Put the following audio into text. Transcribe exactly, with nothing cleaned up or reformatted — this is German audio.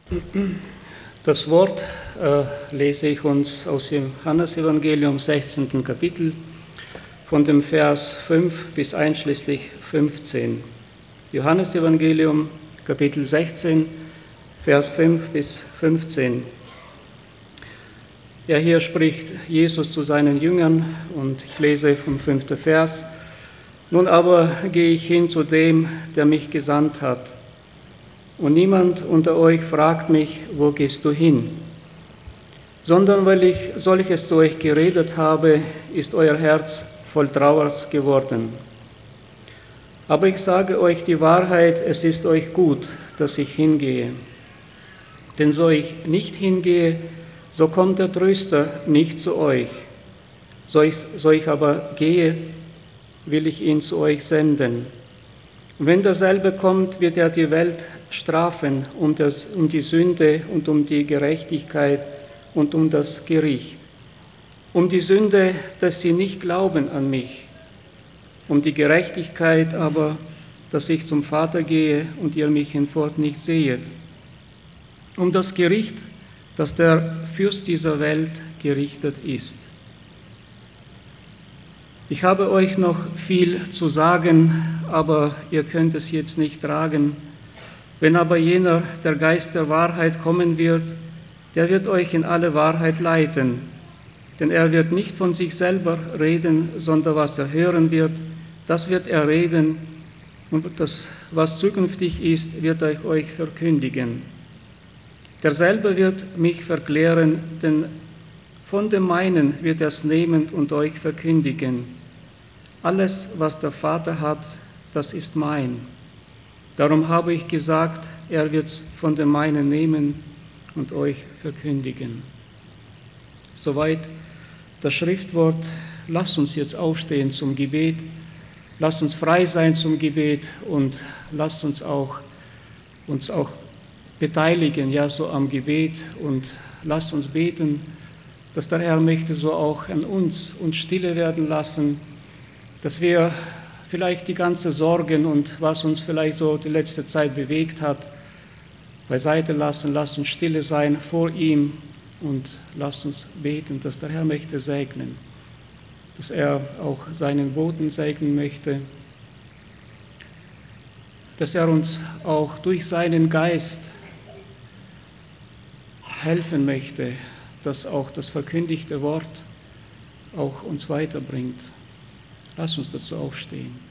Das Wort äh, lese ich uns aus dem Johannesevangelium, sechzehnten Kapitel, von dem Vers fünf bis einschließlich fünfzehn. Johannesevangelium, Kapitel sechzehn, Vers fünf bis fünfzehn. Ja, hier spricht Jesus zu seinen Jüngern und ich lese vom fünften Vers. Nun aber gehe ich hin zu dem, der mich gesandt hat. Und niemand unter euch fragt mich, wo gehst du hin? Sondern weil ich solches zu euch geredet habe, ist euer Herz voll Trauers geworden. Aber ich sage euch die Wahrheit, es ist euch gut, dass ich hingehe. Denn so ich nicht hingehe, so kommt der Tröster nicht zu euch. So ich, so ich aber gehe, will ich ihn zu euch senden. Und wenn derselbe kommt, wird er die Welt strafen um, das, um die Sünde und um die Gerechtigkeit und um das Gericht. Um die Sünde, dass sie nicht glauben an mich. Um die Gerechtigkeit aber, dass ich zum Vater gehe und ihr mich hinfort nicht sehet. Um das Gericht, dass der Fürst dieser Welt gerichtet ist. Ich habe euch noch viel zu sagen, aber ihr könnt es jetzt nicht tragen. Wenn aber jener, der Geist der Wahrheit, kommen wird, der wird euch in alle Wahrheit leiten. Denn er wird nicht von sich selber reden, sondern was er hören wird, das wird er reden. Und das, was zukünftig ist, wird er euch verkündigen. Derselbe wird mich verklären, denn von dem meinen wird er es nehmen und euch verkündigen. Alles, was der Vater hat, das ist mein. Darum habe ich gesagt, er wird es von dem meinen nehmen und euch verkündigen. Soweit das Schriftwort. Lasst uns jetzt aufstehen zum Gebet. Lasst uns frei sein zum Gebet und lasst uns auch, uns auch beteiligen, ja, so am Gebet und lasst uns beten, dass der Herr möchte so auch an uns uns stille werden lassen, dass wir vielleicht die ganze Sorgen und was uns vielleicht so die letzte Zeit bewegt hat, beiseite lassen. Lasst uns stille sein vor ihm und lasst uns beten, dass der Herr möchte segnen, dass er auch seinen Boten segnen möchte, dass er uns auch durch seinen Geist helfen möchte, dass auch das verkündigte Wort auch uns weiterbringt. Lass uns dazu aufstehen.